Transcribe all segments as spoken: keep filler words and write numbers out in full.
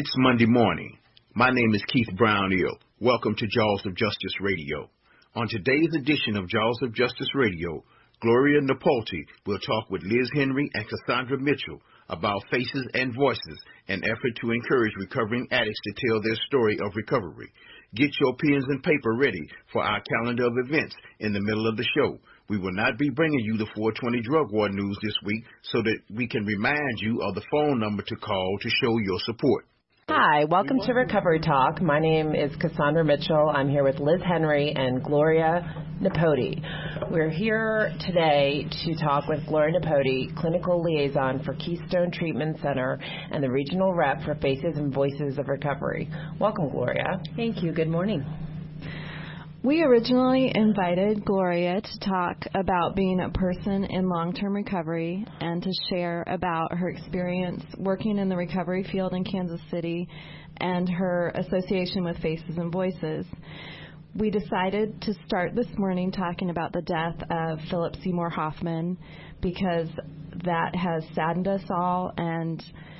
It's Monday morning. My name is Keith Brown-Eel. Welcome to Jaws of Justice Radio. On today's edition of Jaws of Justice Radio, Gloria Napolti will talk with Liz Henry and Cassandra Mitchell about Faces and Voices, an effort to encourage recovering addicts to tell their story of recovery. Get your pens and paper ready for our calendar of events in the middle of the show. We will not be bringing you the four twenty drug war news this week so that we can remind you of the phone number to call to show your support. Hi, welcome to Recovery Talk. My name is Cassandra Mitchell. I'm here with Liz Henry and Gloria Napolti. We're here today to talk with Gloria Napolti, Clinical Liaison for Keystone Treatment Center and the Regional Rep for Faces and Voices of Recovery. Welcome, Gloria. Thank you. Good morning. We originally invited Gloria to talk about being a person in long-term recovery and to share about her experience working in the recovery field in Kansas City and her association with Faces and Voices. We decided to start this morning talking about the death of Philip Seymour Hoffman because that has saddened us all and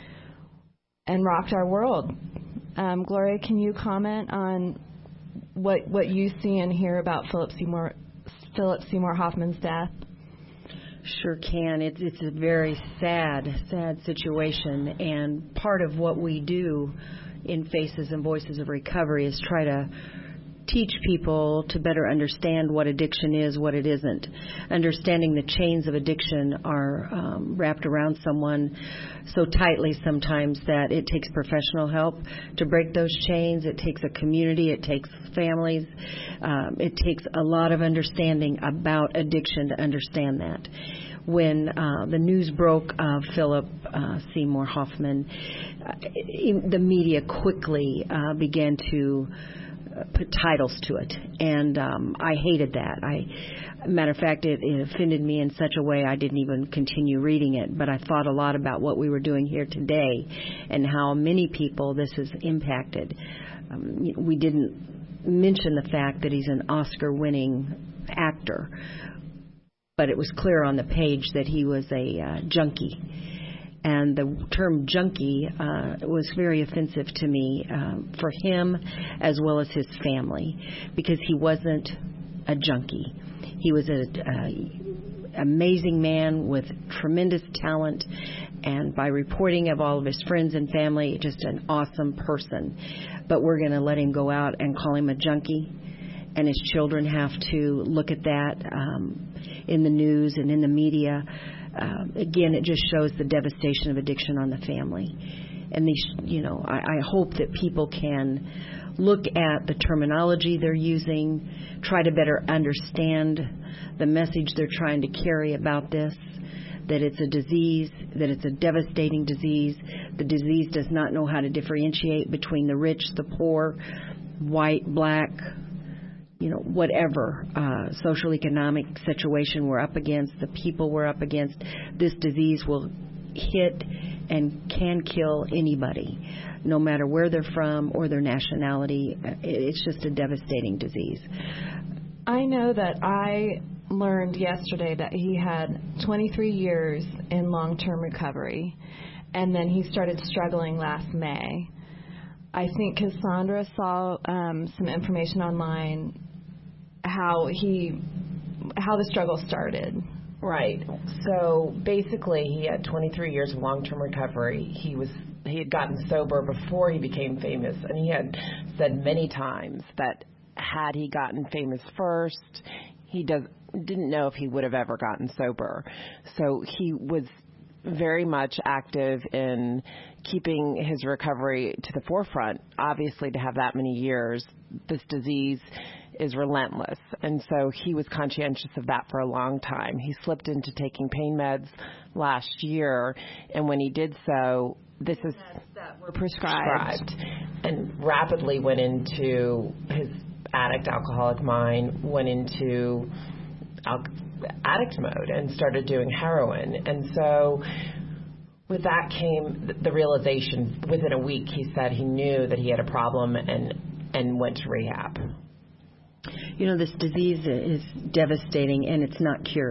and rocked our world. Um, Gloria, can you comment on what what you see and hear about Philip Seymour Philip Seymour Hoffman's death? Sure can. It's it's a very sad, sad situation, and part of what we do in Faces and Voices of Recovery is try to teach people to better understand what addiction is, what it isn't. Understanding the chains of addiction are um, wrapped around someone so tightly sometimes that it takes professional help to break those chains. It takes a community. It takes families. Um, it takes a lot of understanding about addiction to understand that. When uh, the news broke of Philip uh, Seymour Hoffman, uh, the media quickly uh, began to put titles to it, and um, I hated that. I, matter of fact, it, it offended me in such a way I didn't even continue reading it, but I thought a lot about what we were doing here today and how many people this has impacted. Um, we didn't mention the fact that he's an Oscar-winning actor, but it was clear on the page that he was a uh, junkie. And the term junkie uh, was very offensive to me um, for him as well as his family, because he wasn't a junkie. He was an amazing man with tremendous talent, and by reporting of all of his friends and family, just an awesome person. But we're going to let him go out and call him a junkie, and his children have to look at that um, in the news and in the media. Uh, again, it just shows the devastation of addiction on the family. And, these, you know, I, I hope that people can look at the terminology they're using, try to better understand the message they're trying to carry about this, that it's a disease, that it's a devastating disease. The disease does not know how to differentiate between the rich, the poor, white, black, you know, whatever uh, social economic situation we're up against, the people we're up against, this disease will hit and can kill anybody, no matter where they're from or their nationality. It's just a devastating disease. I know that I learned yesterday that he had twenty-three years in long-term recovery, and then he started struggling last May. I think Cassandra saw um, some information online how he, how the struggle started. Right. So basically, he had twenty-three years of long-term recovery. He was he had gotten sober before he became famous, and he had said many times that had he gotten famous first, he does didn't know if he would have ever gotten sober. So he was very much active in keeping his recovery to the forefront. Obviously, to have that many years, this disease is relentless, and so he was conscientious of that for a long time. He slipped into taking pain meds last year, and when he did so, this is that were prescribed. prescribed, and rapidly went into his addict alcoholic mind, went into al- addict mode, and started doing heroin. And so with that came the realization. Within a week, he said he knew that he had a problem and and went to rehab. You know, this disease is devastating, and it's not cured.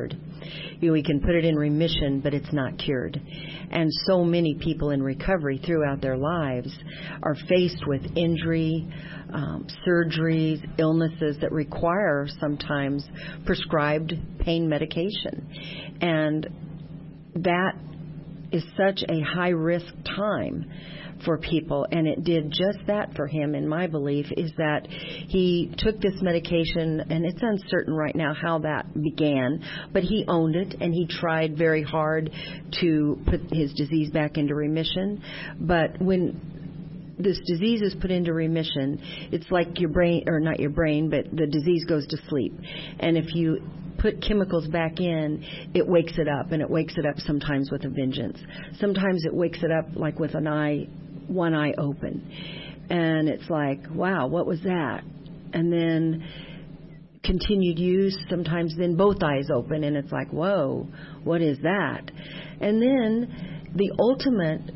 You know, we can put it in remission, but it's not cured. And so many people in recovery throughout their lives are faced with injury, um, surgeries, illnesses that require sometimes prescribed pain medication. And that is such a high-risk time for people, and it did just that for him, in my belief, is that he took this medication, and it's uncertain right now how that began, but he owned it, and he tried very hard to put his disease back into remission. But when this disease is put into remission, it's like your brain, or not your brain, but the disease goes to sleep. And if you put chemicals back in, it wakes it up, and it wakes it up sometimes with a vengeance. Sometimes it wakes it up like with an eye, one eye open. And it's like, wow, what was that? And then continued use, sometimes then both eyes open, and it's like, whoa, what is that? And then the ultimate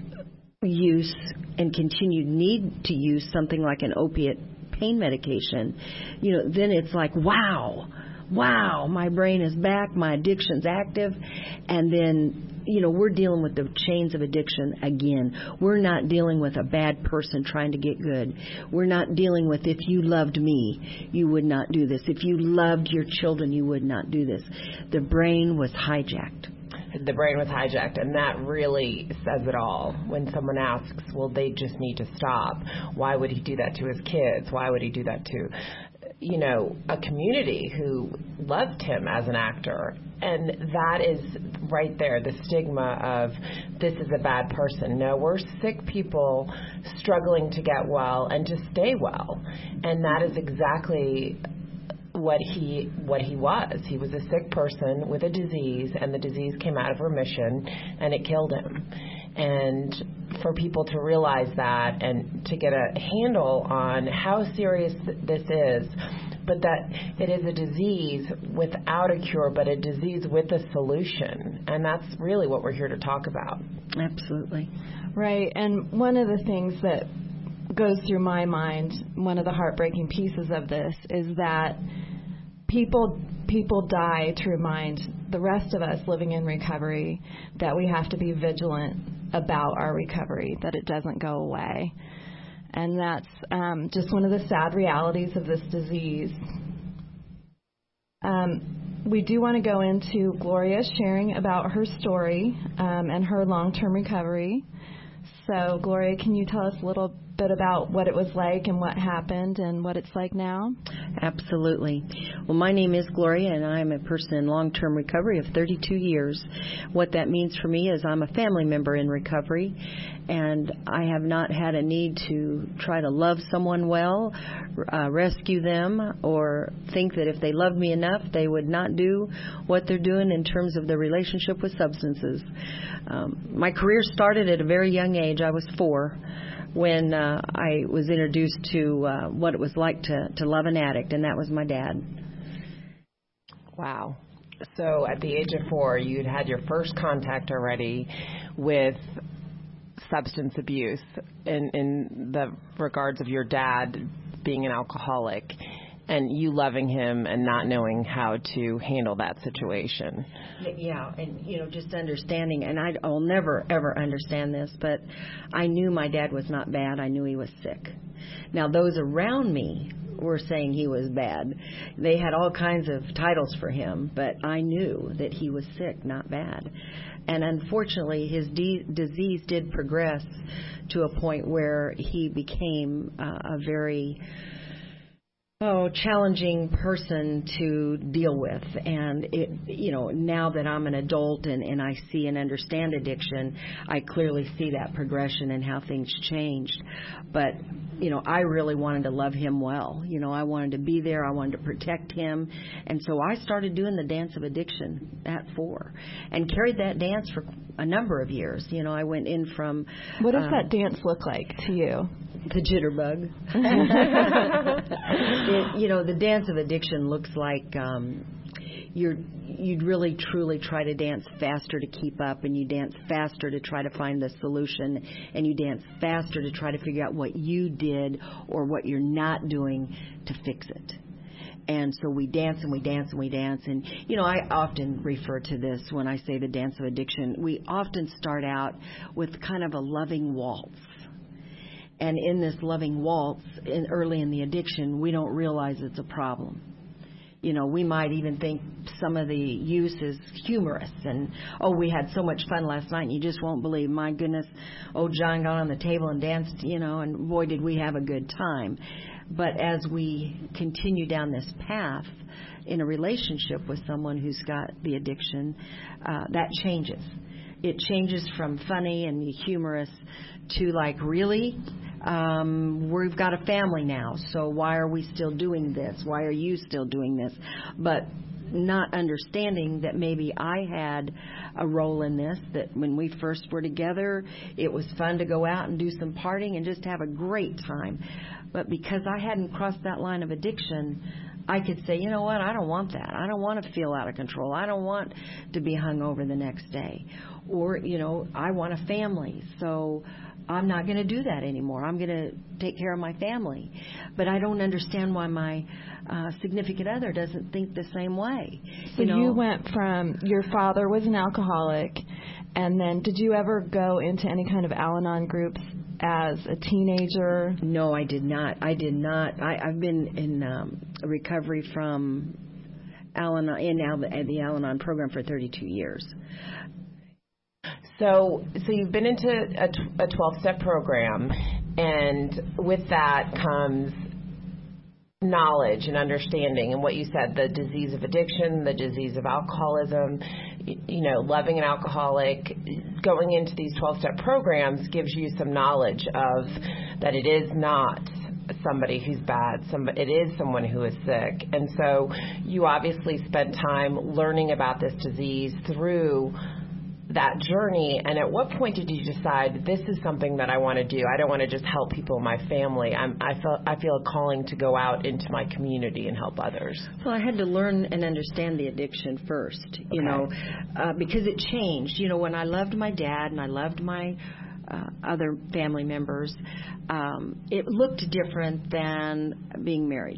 use and continued need to use something like an opiate pain medication, you know, then it's like, wow, wow, my brain is back, my addiction's active, and then, you know, we're dealing with the chains of addiction again. We're not dealing with a bad person trying to get good. We're not dealing with, if you loved me, you would not do this. If you loved your children, you would not do this. The brain was hijacked. The brain was hijacked, and that really says it all. When someone asks, well, they just need to stop. Why would he do that to his kids? Why would he do that to, you know, a community who loved him as an actor? And that is right there, the stigma of this is a bad person. No, we're sick people struggling to get well and to stay well. And that is exactly what he what he was. He was a sick person with a disease, and the disease came out of remission, and it killed him. And for people to realize that and to get a handle on how serious this is, but that it is a disease without a cure, but a disease with a solution. And that's really what we're here to talk about. Absolutely. Right. And one of the things that goes through my mind, one of the heartbreaking pieces of this, is that people people die to remind the rest of us living in recovery that we have to be vigilant about our recovery, that it doesn't go away. And that's um, just one of the sad realities of this disease. Um, we do want to go into Gloria sharing about her story um, and her long-term recovery. So, Gloria, can you tell us a little bit about what it was like and what happened and what it's like now? Absolutely. Well, my name is Gloria, and I'm a person in long-term recovery of thirty-two years. What that means for me is I'm a family member in recovery, and I have not had a need to try to love someone well, uh, rescue them, or think that if they loved me enough, they would not do what they're doing in terms of their relationship with substances. Um, my career started at a very young age. I was four when uh, I was introduced to uh, what it was like to, to love an addict, and that was my dad. Wow. So at the age of four, you'd had your first contact already with substance abuse in, in the regards of your dad being an alcoholic and you loving him and not knowing how to handle that situation. Yeah, and, you know, just understanding, and I, I'll never, ever understand this, but I knew my dad was not bad. I knew he was sick. Now, those around me were saying he was bad. They had all kinds of titles for him, but I knew that he was sick, not bad. And unfortunately, his de- disease did progress to a point where he became uh, a very Oh, challenging person to deal with. And, it, you know, now that I'm an adult and, and I see and understand addiction, I clearly see that progression and how things changed. But, you know, I really wanted to love him well. You know, I wanted to be there. I wanted to protect him. And so I started doing the dance of addiction at four and carried that dance for a number of years. You know, I went in from... What does um, that dance look like to you? The jitterbug. it, you know, the dance of addiction looks like um, you're, you'd really, truly try to dance faster to keep up, and you dance faster to try to find the solution, and you dance faster to try to figure out what you did or what you're not doing to fix it. And so we dance and we dance and we dance. And, you know, I often refer to this when I say the dance of addiction. We often start out with kind of a loving waltz. And in this loving waltz, in, early in the addiction, we don't realize it's a problem. You know, we might even think some of the use is humorous. And, oh, we had so much fun last night, and you just won't believe, my goodness, oh, John got on the table and danced, you know, and boy, did we have a good time. But as we continue down this path in a relationship with someone who's got the addiction, uh, that changes. It changes from funny and humorous to like, really? Um, we've got a family now, so why are we still doing this? Why are you still doing this? But not understanding that maybe I had a role in this, that when we first were together, it was fun to go out and do some partying and just have a great time. But because I hadn't crossed that line of addiction, I could say, you know what, I don't want that. I don't want to feel out of control. I don't want to be hungover the next day. Or, you know, I want a family, so I'm not going to do that anymore. I'm going to take care of my family. But I don't understand why my uh, significant other doesn't think the same way. So you know? You went from your father was an alcoholic, and then did you ever go into any kind of Al-Anon groups as a teenager? No, I did not. I did not. I, I've been in um, recovery from Al-Anon, in Al- the Al-Anon program for thirty-two years. So, so you've been into a twelve-step program, and with that comes knowledge and understanding. And what you said, the disease of addiction, the disease of alcoholism, you know, loving an alcoholic, going into these twelve-step programs gives you some knowledge of that it is not somebody who's bad, somebody, it is someone who is sick. And so you obviously spent time learning about this disease through that journey. And at what point did you decide this is something that I want to do? I don't want to just help people in my family. I'm, I feel I feel a calling to go out into my community and help others. Well, I had to learn and understand the addiction first, you Okay. know, uh, because it changed. You know, when I loved my dad and I loved my uh, other family members, um, it looked different than being married.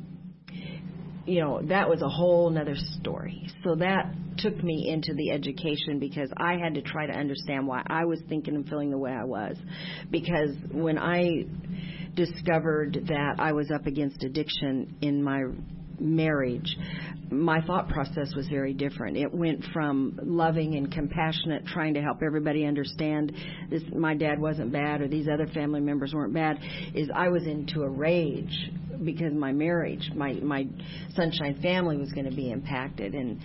You know, that was a whole nother story. So that took me into the education because I had to try to understand why I was thinking and feeling the way I was. Because when I discovered that I was up against addiction in my marriage, my thought process was very different. It went from loving and compassionate, trying to help everybody understand this, my dad wasn't bad or these other family members weren't bad, is I was into a rage because my marriage, my, my Sunshine family was going to be impacted. And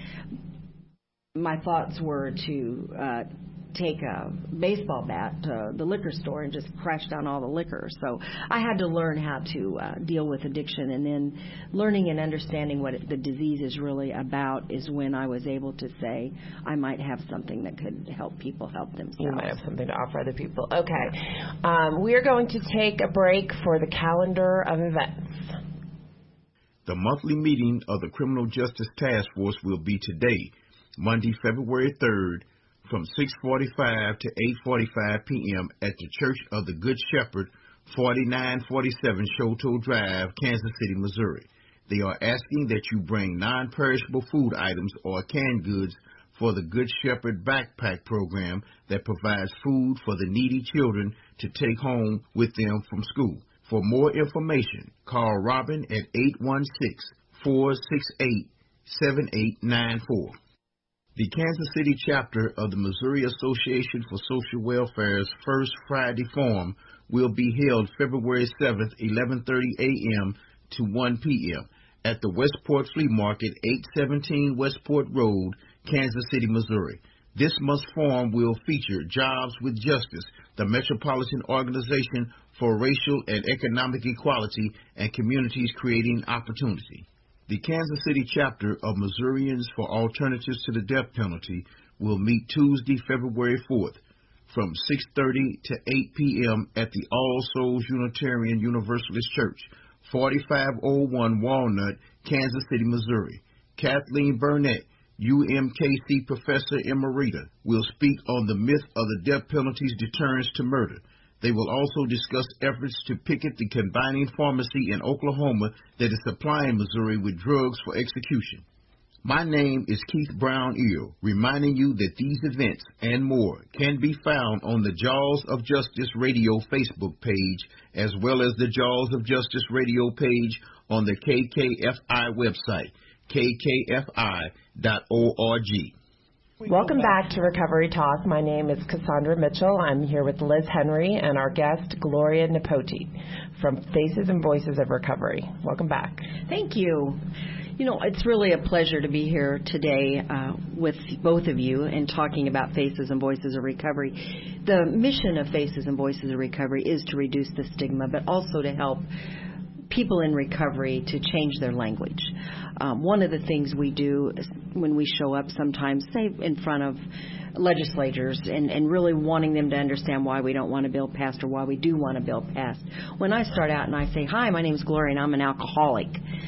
my thoughts were to uh, take a baseball bat to the liquor store and just crash down all the liquor. So I had to learn how to uh, deal with addiction, and then learning and understanding what it, the disease is really about is when I was able to say I might have something that could help people help themselves. You might have something to offer other people. Okay. Um, we are going to take a break for the calendar of events. The monthly meeting of the Criminal Justice Task Force will be today, Monday, February third, from six forty-five to eight forty-five p.m. at the Church of the Good Shepherd, forty-nine forty-seven Shoto Drive, Kansas City, Missouri. They are asking that you bring non-perishable food items or canned goods for the Good Shepherd Backpack Program that provides food for the needy children to take home with them from school. For more information, call Robin at eight one six, four six eight, seven eight nine four. The Kansas City chapter of the Missouri Association for Social Welfare's first Friday Forum will be held February seventh, eleven thirty a.m. to one p.m. at the Westport Flea Market, eight seventeen Westport Road, Kansas City, Missouri. This month's forum will feature Jobs with Justice, the Metropolitan Organization for Racial and Economic Equality and Communities Creating Opportunity. The Kansas City chapter of Missourians for Alternatives to the Death Penalty will meet Tuesday, February fourth from six thirty to eight p.m. at the All Souls Unitarian Universalist Church, forty-five oh one Walnut, Kansas City, Missouri. Kathleen Burnett, U M K C Professor Emerita, will speak on the myth of the death penalty's deterrence to murder. They will also discuss efforts to picket the combining pharmacy in Oklahoma that is supplying Missouri with drugs for execution. My name is Keith Brown Eel, reminding you that these events and more can be found on the Jaws of Justice Radio Facebook page, as well as the Jaws of Justice Radio page on the K K F I website, K K F I dot org. Welcome back to Recovery Talk. My name is Cassandra Mitchell. I'm here with Liz Henry and our guest, Gloria Nepoti, from Faces and Voices of Recovery. Welcome back. Thank you. You know, it's really a pleasure to be here today uh, with both of you and talking about Faces and Voices of Recovery. The mission of Faces and Voices of Recovery is to reduce the stigma, but also to help people in recovery to change their language. Um, one of the things we do when we show up sometimes, say in front of legislators and, and really wanting them to understand why we don't want a bill passed or why we do want a bill passed. When I start out and I say, hi, my name is Gloria and I'm an alcoholic,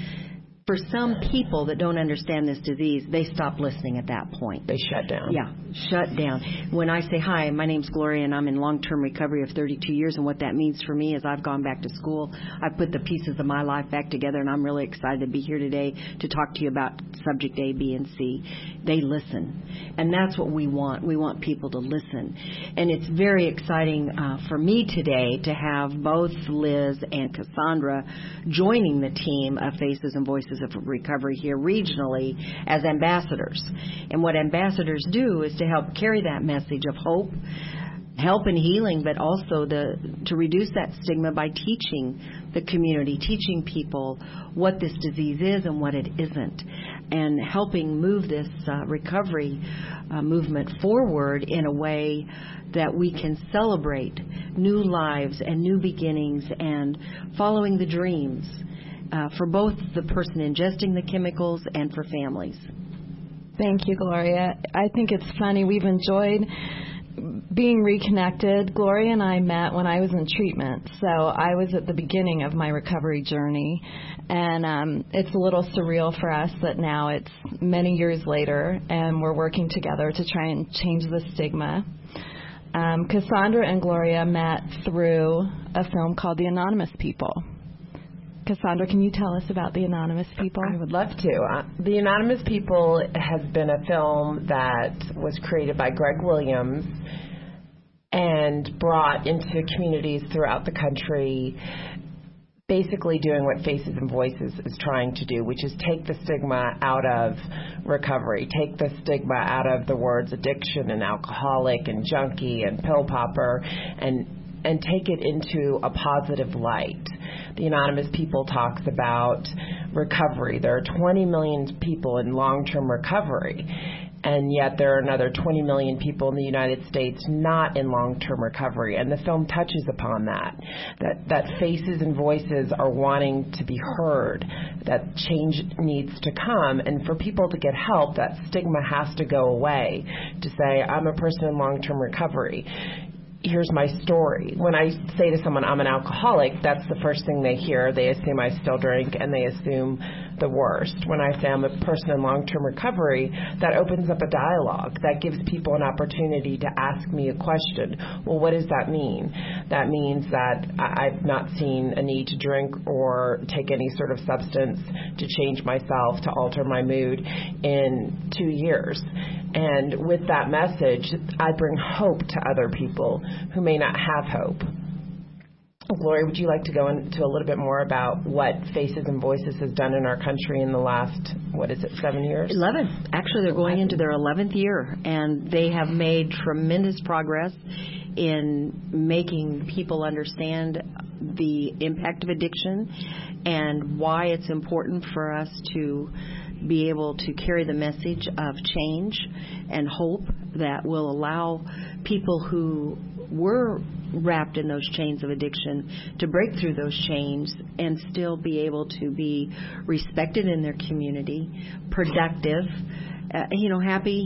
for some people that don't understand this disease, they stop listening at that point. They shut down. Yeah, shut down. When I say, hi, my name's Gloria, and I'm in long-term recovery of thirty-two years, and what that means for me is I've gone back to school. I've put the pieces of my life back together, and I'm really excited to be here today to talk to you about subject A, B, and C. They listen, and that's what we want. We want people to listen. And it's very exciting uh, for me today to have both Liz and Cassandra joining the team of Faces and Voices of Recovery here regionally as ambassadors. And what ambassadors do is to help carry that message of hope, help and healing, but also the, to reduce that stigma by teaching the community, teaching people what this disease is and what it isn't, and helping move this uh, recovery uh, movement forward in a way that we can celebrate new lives and new beginnings and following the dreams Uh, for both the person ingesting the chemicals and for families. Thank you, Gloria. I think it's funny. We've enjoyed being reconnected. Gloria and I met when I was in treatment, so I was at the beginning of my recovery journey, and um, it's a little surreal for us that now it's many years later, and we're working together to try and change the stigma. Um, Cassandra and Gloria met through a film called The Anonymous People. Cassandra, can you tell us about The Anonymous People? I would love to. Uh, The Anonymous People has been a film that was created by Greg Williams and brought into communities throughout the country, basically doing what Faces and Voices is trying to do, which is take the stigma out of recovery, take the stigma out of the words addiction and alcoholic and junkie and pill popper, and and take it into a positive light. The Anonymous People talks about recovery. There are twenty million people in long-term recovery, and yet there are another twenty million people in the United States not in long-term recovery. And the film touches upon that, that, that faces and voices are wanting to be heard, that change needs to come. And for people to get help, that stigma has to go away, to say, I'm a person in long-term recovery. Here's my story. When I say to someone, I'm an alcoholic, that's the first thing they hear. They assume I still drink, and they assume the worst. When I say I'm a person in long-term recovery, that opens up a dialogue. That gives people an opportunity to ask me a question. Well, what does that mean? That means that I've not seen a need to drink or take any sort of substance to change myself, to alter my mood in two years. And with that message, I bring hope to other people who may not have hope. Gloria, would you like to go into a little bit more about what Faces and Voices has done in our country in the last, what is it, seven years? Eleven. Actually, they're going into their eleventh year, and they have made tremendous progress in making people understand the impact of addiction and why it's important for us to be able to carry the message of change and hope that will allow people who were wrapped in those chains of addiction to break through those chains and still be able to be respected in their community, productive, uh, you know, happy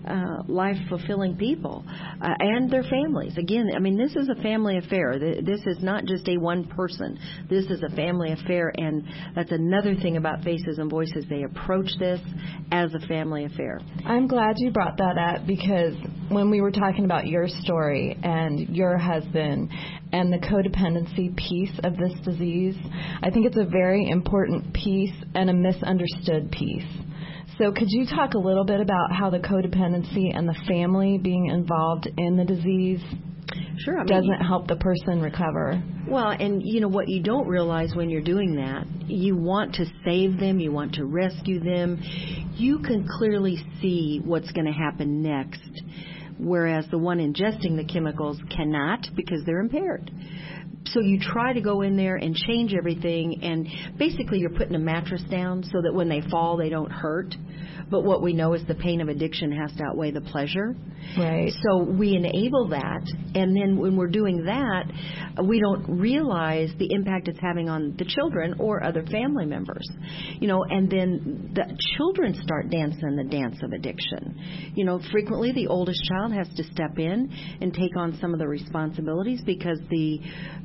uh, life-fulfilling people uh, and their families. Again, I mean, this is a family affair. This is not just a one person. This is a family affair, and that's another thing about Faces and Voices. They approach this as a family affair. I'm glad you brought that up, because when we were talking about your story and your husband and the codependency piece of this disease, I think it's a very important piece and a misunderstood piece. So could you talk a little bit about how the codependency and the family being involved in the disease Sure, I mean, doesn't help the person recover? Well, and you know what you don't realize when you're doing that, you want to save them, you want to rescue them. You can clearly see what's going to happen next, whereas the one ingesting the chemicals cannot, because they're impaired. So you try to go in there and change everything, and basically you're putting a mattress down so that when they fall, they don't hurt. But what we know is the pain of addiction has to outweigh the pleasure. Right. So we enable that, and then when we're doing that, we don't realize the impact it's having on the children or other family members. You know, and then the children start dancing the dance of addiction. You know, frequently the oldest child has to step in and take on some of the responsibilities because the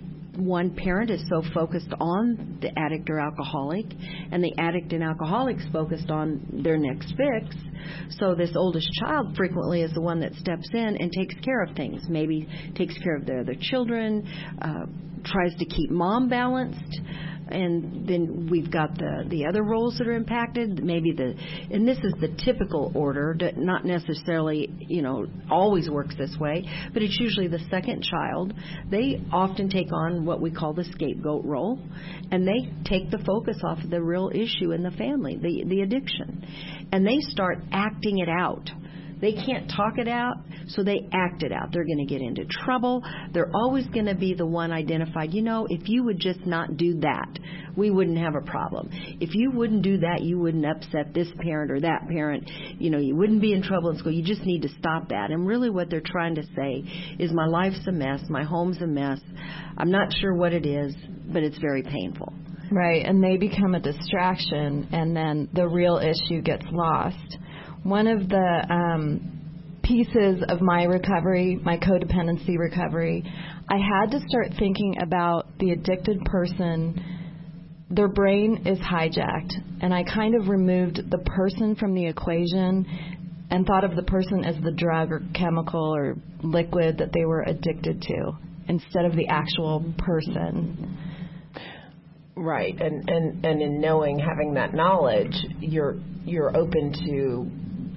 one parent is so focused on the addict or alcoholic, and the addict and alcoholic's focused on their next fix. So this oldest child frequently is the one that steps in and takes care of things. Maybe takes care of their other children, uh, tries to keep mom balanced. And then we've got the, the other roles that are impacted. Maybe the, and this is the typical order, not necessarily, you know, always works this way, but it's usually the second child. They often take on what we call the scapegoat role, and they take the focus off of the real issue in the family, the, the addiction. And they start acting it out. They can't talk it out, so they act it out. They're going to get into trouble. They're always going to be the one identified. You know, if you would just not do that, we wouldn't have a problem. If you wouldn't do that, you wouldn't upset this parent or that parent. You know, you wouldn't be in trouble in school. You just need to stop that. And really what they're trying to say is my life's a mess. My home's a mess. I'm not sure what it is, but it's very painful. Right, and they become a distraction, and then the real issue gets lost. One of the um, pieces of my recovery, my codependency recovery, I had to start thinking about the addicted person. Their brain is hijacked, and I kind of removed the person from the equation and thought of the person as the drug or chemical or liquid that they were addicted to instead of the actual person. Right, and, and, and in knowing, having that knowledge, you're you're open to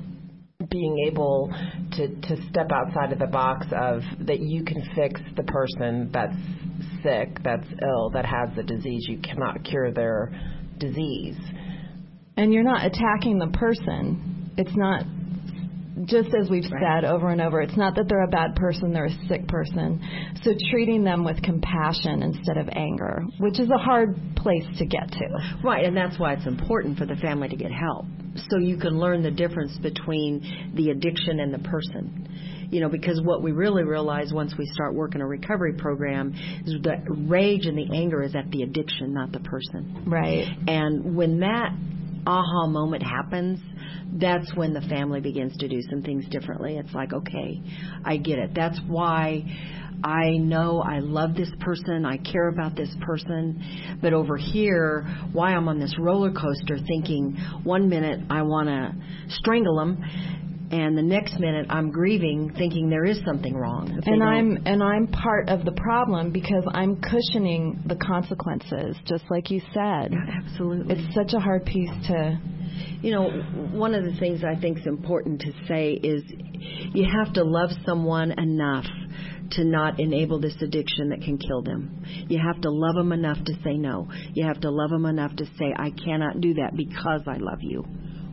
being able to, to step outside of the box of that you can fix the person that's sick, that's ill, that has the disease. You cannot cure their disease. And you're not attacking the person. It's not, just as we've right. said over and over, it's not that they're a bad person, they're a sick person. So treating them with compassion instead of anger, which is a hard place to get to. Right, and that's why it's important for the family to get help, so you can learn the difference between the addiction and the person. You know, because what we really realize once we start working a recovery program is the rage and the anger is at the addiction, not the person. Right. And when that aha moment happens, that's when the family begins to do some things differently. It's like, okay, I get it. That's why I know I love this person, I care about this person, but over here, why I'm on this roller coaster thinking one minute I want to strangle them, and the next minute I'm grieving thinking there is something wrong. And I'm and I'm part of the problem because I'm cushioning the consequences, just like you said. Absolutely. It's such a hard piece to... You know, one of the things I think is important to say is you have to love someone enough to not enable this addiction that can kill them. You have to love them enough to say no. You have to love them enough to say, I cannot do that because I love you.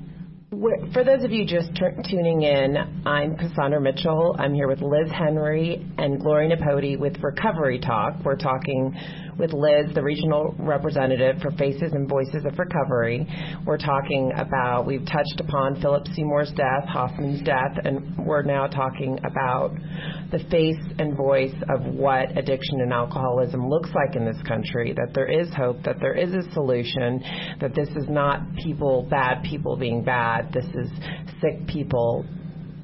For those of you just t- tuning in, I'm Cassandra Mitchell. I'm here with Liz Henry and Gloria Napoti with Recovery Talk. We're talking with Liz, the regional representative for Faces and Voices of Recovery. We're talking about, we've touched upon Philip Seymour's death, Hoffman's death, and we're now talking about the face and voice of what addiction and alcoholism looks like in this country, that there is hope, that there is a solution, that this is not people, bad people being bad. This is sick people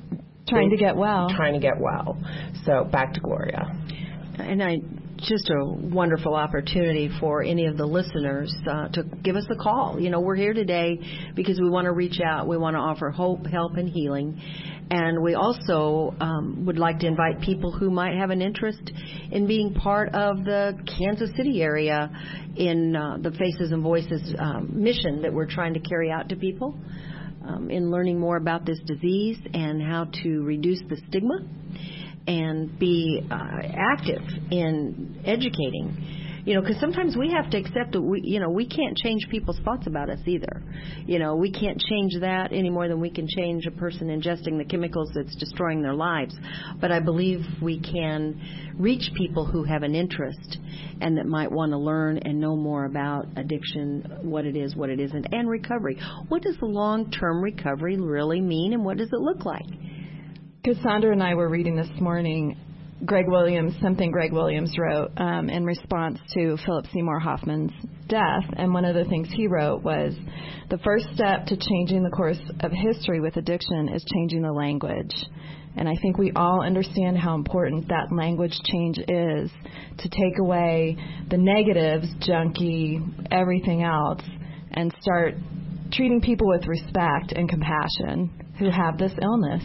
Trying to get well. Trying to get well. So back to Gloria. And I just a wonderful opportunity for any of the listeners uh, to give us a call. You know, we're here today because we want to reach out. We want to offer hope, help, and healing. And we also um, would like to invite people who might have an interest in being part of the Kansas City area in uh, the Faces and Voices um, mission that we're trying to carry out to people um, in learning more about this disease and how to reduce the stigma and be uh, active in educating. You know, because sometimes we have to accept that we, you know, we can't change people's thoughts about us either. You know, we can't change that any more than we can change a person ingesting the chemicals that's destroying their lives. But I believe we can reach people who have an interest and that might want to learn and know more about addiction, what it is, what it isn't, and recovery. What does the long-term recovery really mean, and what does it look like? Cassandra and I were reading this morning Greg Williams, something Greg Williams wrote um, in response to Philip Seymour Hoffman's death. And one of the things he wrote was, the first step to changing the course of history with addiction is changing the language. And I think we all understand how important that language change is to take away the negatives, junkie, everything else, and start treating people with respect and compassion who have this illness.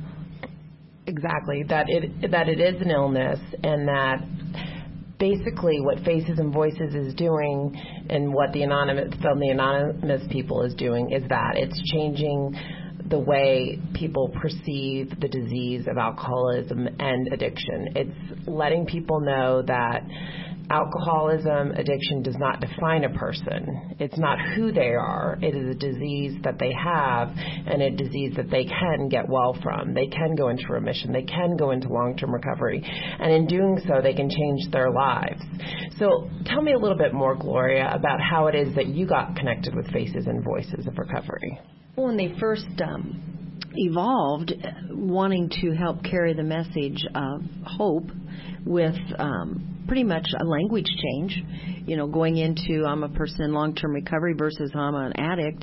Exactly, that it that it is an illness, and that basically what Faces and Voices is doing, and what the anonymous from the anonymous people is doing, is that it's changing the way people perceive the disease of alcoholism and addiction. It's letting people know that alcoholism, addiction does not define a person. It's not who they are. It is a disease that they have, and a disease that they can get well from. They can go into remission. They can go into long-term recovery. And in doing so, they can change their lives. So tell me a little bit more, Gloria, about how it is that you got connected with Faces and Voices of Recovery. When they first um, evolved, wanting to help carry the message of hope with um, pretty much a language change, you know, going into I'm a person in long-term recovery versus I'm an addict,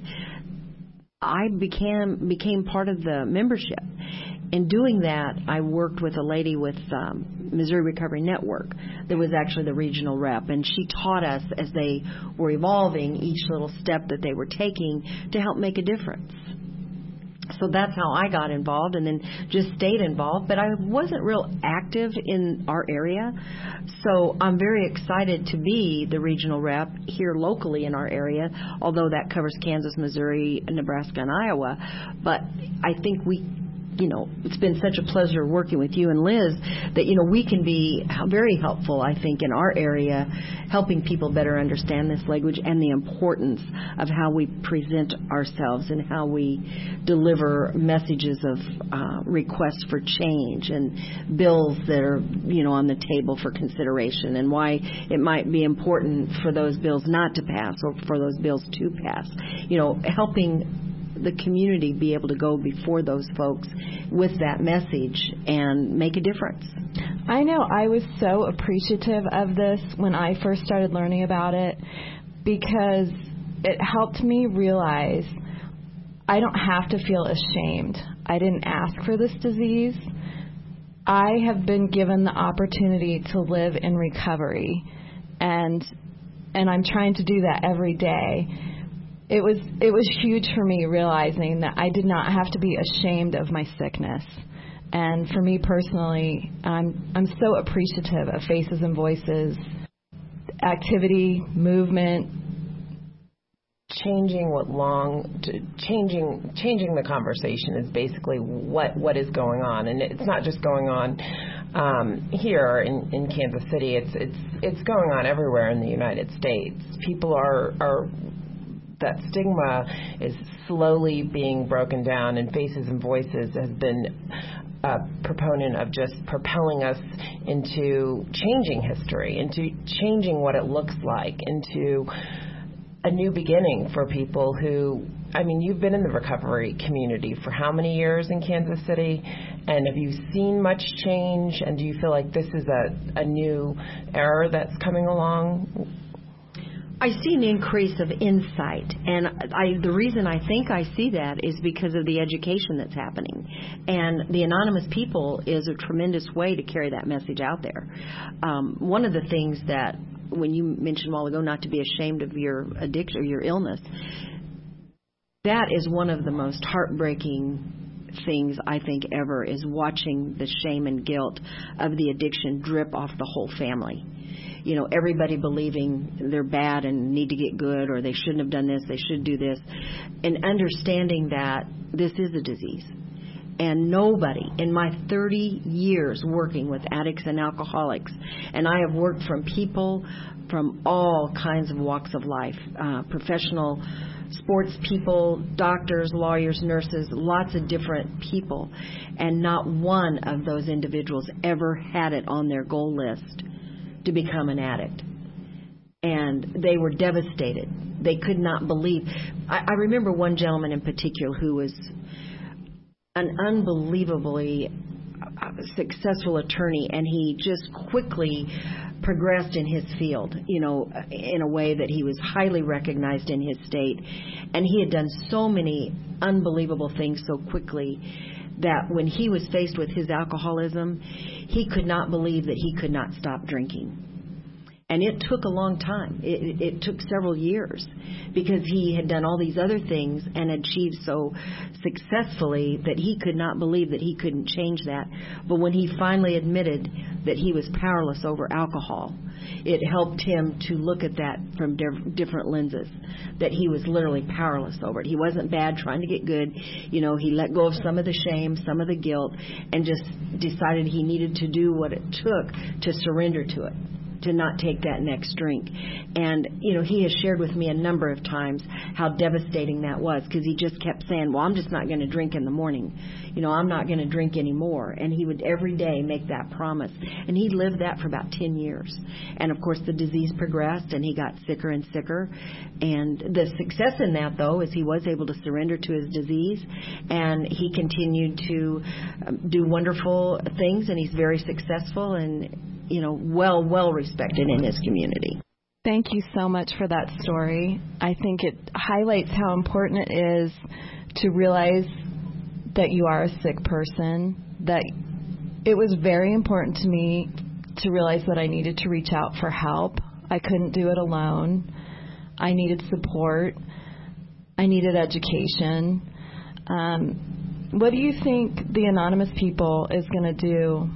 I became became part of the membership. In doing that, I worked with a lady with um, Missouri Recovery Network that was actually the regional rep, and she taught us as they were evolving each little step that they were taking to help make a difference. So that's how I got involved, and then just stayed involved. But I wasn't real active in our area. So I'm very excited to be the regional rep here locally in our area, although that covers Kansas, Missouri, Nebraska, and Iowa. But I think we, you know, it's been such a pleasure working with you and Liz that, you know, we can be very helpful, I think, in our area, helping people better understand this language and the importance of how we present ourselves and how we deliver messages of uh, requests for change and bills that are, you know, on the table for consideration, and why it might be important for those bills not to pass or for those bills to pass. You know, helping the community be able to go before those folks with that message and make a difference. I know I was so appreciative of this when I first started learning about it, because it helped me realize I don't have to feel ashamed. I didn't ask for this disease. I have been given the opportunity to live in recovery, and and I'm trying to do that every day. It was it was huge for me realizing that I did not have to be ashamed of my sickness. And for me personally, I'm I'm so appreciative of Faces and Voices, activity, movement. Changing what long, changing changing the conversation is basically what, what is going on, and it's not just going on um, here in, in Kansas City. It's it's it's going on everywhere in the United States. People are are. That stigma is slowly being broken down, and Faces and Voices has been a proponent of just propelling us into changing history, into changing what it looks like, into a new beginning for people who, I mean, you've been in the recovery community for how many years in Kansas City, and have you seen much change, and do you feel like this is a, a new era that's coming along? I see an increase of insight, and I, the reason I think I see that is because of the education that's happening. And the Anonymous People is a tremendous way to carry that message out there. Um, one of the things that, when you mentioned a while ago, not to be ashamed of your addiction or your illness, that is one of the most heartbreaking things I think ever, is watching the shame and guilt of the addiction drip off the whole family. You know, everybody believing they're bad and need to get good, or they shouldn't have done this, they should do this, and understanding that this is a disease. And nobody in my thirty years working with addicts and alcoholics, and I have worked from people from all kinds of walks of life, uh, professional sports people, doctors, lawyers, nurses, lots of different people, and not one of those individuals ever had it on their goal list to become an addict. And they were devastated. They could not believe. I, I remember one gentleman in particular who was an unbelievably successful attorney, and he just quickly progressed in his field, you know, in a way that he was highly recognized in his state. And he had done so many unbelievable things so quickly that when he was faced with his alcoholism, he could not believe that he could not stop drinking. And it took a long time. It, it took several years, because he had done all these other things and achieved so successfully that he could not believe that he couldn't change that. But when he finally admitted that he was powerless over alcohol, it helped him to look at that from diff- different lenses, that he was literally powerless over it. He wasn't bad trying to get good. You know, he let go of some of the shame, some of the guilt, and just decided he needed to do what it took to surrender to it, to not take that next drink. And, you know, he has shared with me a number of times how devastating that was, because he just kept saying, well, I'm just not going to drink in the morning. You know, I'm not going to drink anymore. And he would every day make that promise. And he lived that for about ten years. And, of course, the disease progressed, and he got sicker and sicker. And the success in that, though, is he was able to surrender to his disease, and he continued to um, do wonderful things, and he's very successful and, you know, well, well respected in his community. Thank you so much for that story. I think it highlights how important it is to realize that you are a sick person, that it was very important to me to realize that I needed to reach out for help. I couldn't do it alone. I needed support. I needed education. Um, what do you think the Anonymous People is going to do?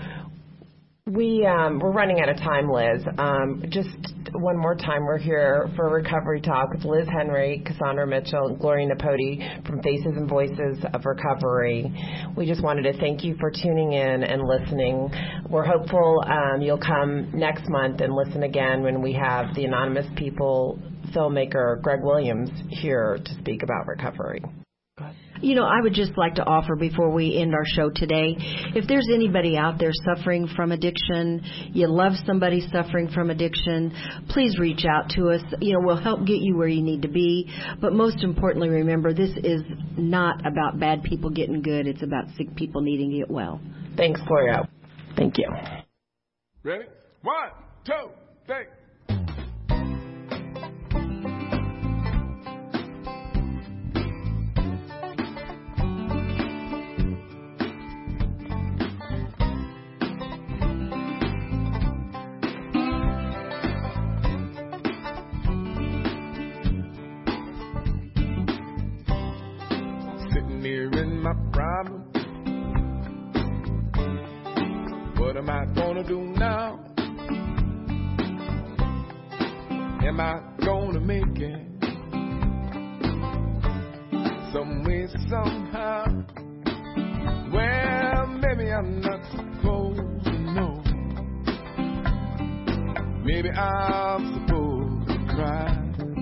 We, um, we're running out of time, Liz. Um, just one more time, we're here for Recovery Talk with Liz Henry, Cassandra Mitchell, and Gloria Napoti from Faces and Voices of Recovery. We just wanted to thank you for tuning in and listening. We're hopeful um, you'll come next month and listen again when we have the Anonymous People filmmaker Greg Williams here to speak about recovery. You know, I would just like to offer before we end our show today, if there's anybody out there suffering from addiction, you love somebody suffering from addiction, please reach out to us. You know, we'll help get you where you need to be. But most importantly, remember, this is not about bad people getting good. It's about sick people needing to get well. Thanks, Gloria. Thank you. Ready? One, two, three. What am I gonna do now? Am I gonna make it? Some way, somehow. Well, maybe I'm not supposed to know. Maybe I'm supposed to cry.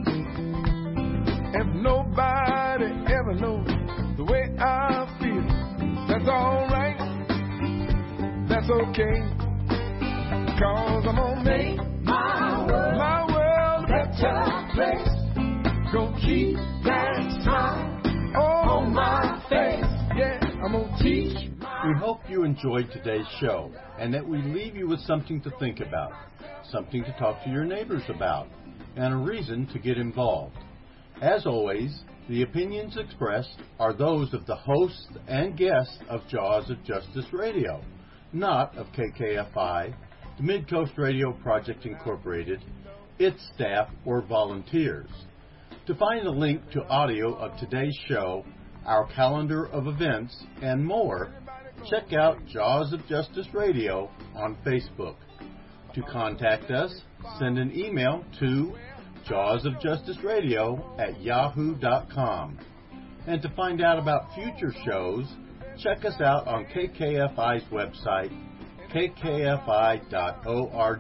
If nobody ever knows the way I feel, that's alright. That's okay, cause I'm gonna make my world, my world a better place. Gonna keep that smile on my face. Yeah, I'm gonna teach. We hope you enjoyed today's show and that we leave you with something to think about, something to talk to your neighbors about. and a reason to get involved. As always, the opinions expressed are those of the hosts and guests of Jaws of Justice Radio, not of K K F I, the Midcoast Radio Project Incorporated, its staff, or volunteers. To find a link to audio of today's show, our calendar of events, and more, check out Jaws of Justice Radio on Facebook. To contact us, send an email to jawsofjusticeradio at yahoo dot com. And to find out about future shows, check us out on K K F I's website, k k f i dot org.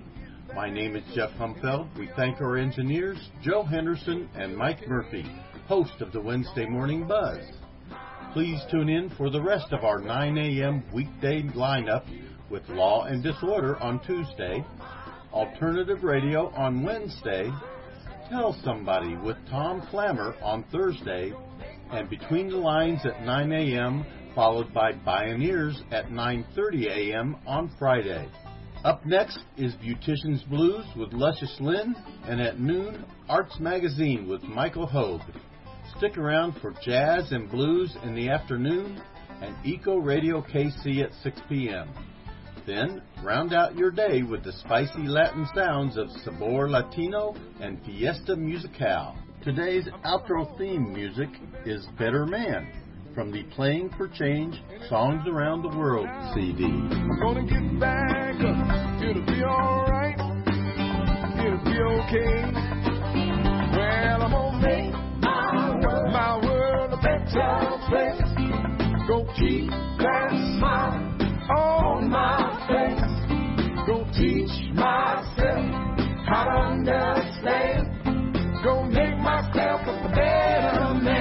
My name is Jeff Humpfeld. We thank our engineers, Joe Henderson and Mike Murphy, host of the Wednesday Morning Buzz. Please tune in for the rest of our nine a.m. weekday lineup with Law and Disorder on Tuesday, Alternative Radio on Wednesday, Tell Somebody with Tom Clammer on Thursday, and Between the Lines at nine a.m., followed by Pioneers at nine thirty a.m. on Friday. Up next is Beautician's Blues with Luscious Lynn, and at noon, Arts Magazine with Michael Hogue. Stick around for Jazz and Blues in the afternoon and Eco Radio K C at six p.m. Then, round out your day with the spicy Latin sounds of Sabor Latino and Fiesta Musical. Today's outro theme music is Better Man from the Playing for Change Songs Around the World C D. I'm gonna get back up. It'll be alright. It'll be okay. Well, I'm gonna make my world, my world a better place. Go keep that smile on my face. Go teach myself how to understand. Go make myself a better man.